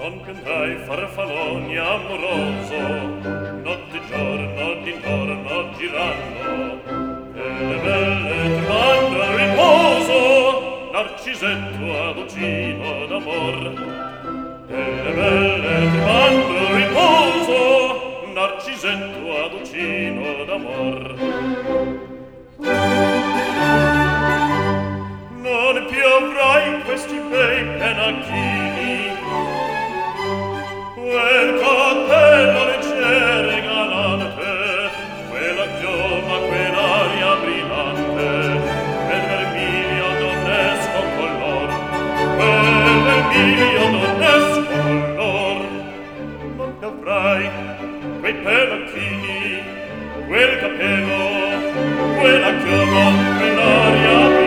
non piantai farfalloni amoroso, notte e giorno d'intorno girando, e le belle trovando il riposo, narcisetto aducino d'amor. E le belle trovando il riposo, narcisetto aducino d'amor. Non più avrai questi bei pennacchini, quel cappello leggero e galante, quella chioma, quell'aria brillante, quel vermiglio donnesco color, quel vermiglio donnesco color. Non più avrai quei pennacchini, quel cappello, quella chioma, quell'aria brillante.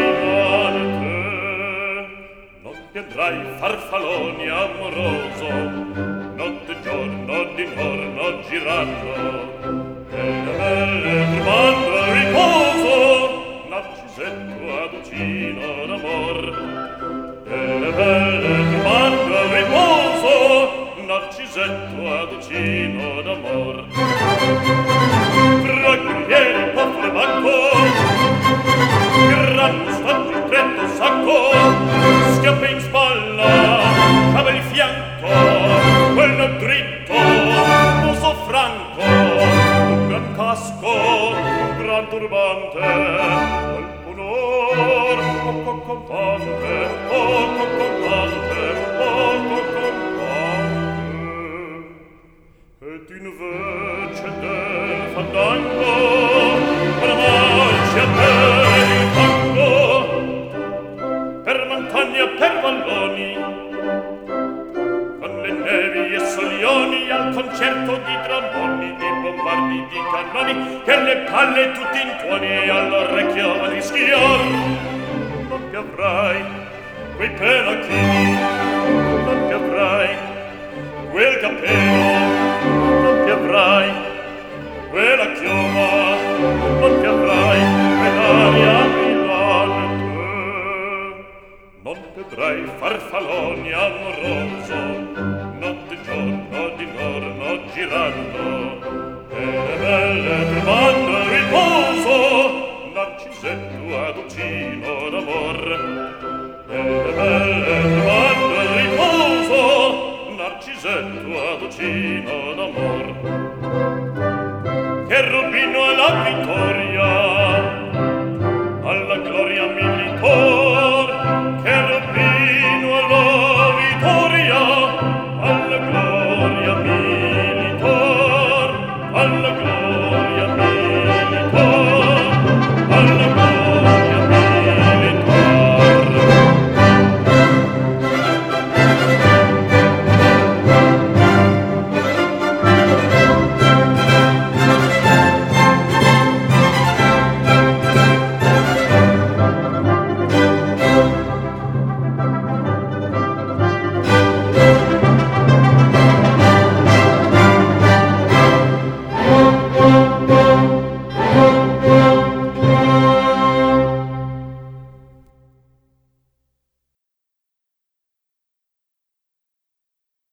Piandrai farfalloni amoroso, notte e giorno d'intorno girando, e le belle trovando il riposo, narcisetto aducino d'amor. E le belle trovando il riposo, narcisetto aducino d'amor. Tra guerrieri può flebacco, gran mustaggio stretto sacco, schiappe in spalla, cava il fianco, quello dritto, muso franco, un gran casco, un gran turbante, quel pudor, poco compante, poco compante, poco compante. Ed invece del fandango, una marcia per il fango, per montagna, per valloni, con le nevi e solioni, al concerto di tromboni, di bombardi, di cannoni, che le palle tutti in tuoni all'orecchio va di schior. Non ti avrai quei pennacchini, non ti avrai quel cappello, non ti avrai quella chioma, non ti avrai quell'aria brillante. Non vedrai farfalloni amoroso, notte e giorno d'intorno girando, e le belle trovando il riposo, narcisetto aducino d'amor. E le belle trovando il riposo, narcisetto aducino d'amor.